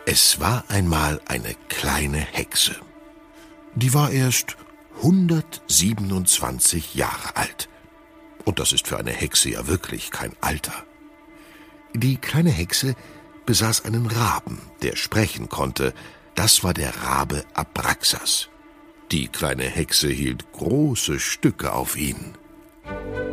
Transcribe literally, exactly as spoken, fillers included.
Es war einmal eine kleine Hexe. Die war erst hundertsiebenundzwanzig Jahre alt. Und das ist für eine Hexe ja wirklich kein Alter. Die kleine Hexe besaß einen Raben, der sprechen konnte. Das war der Rabe Abraxas. Die kleine Hexe hielt große Stücke auf ihn.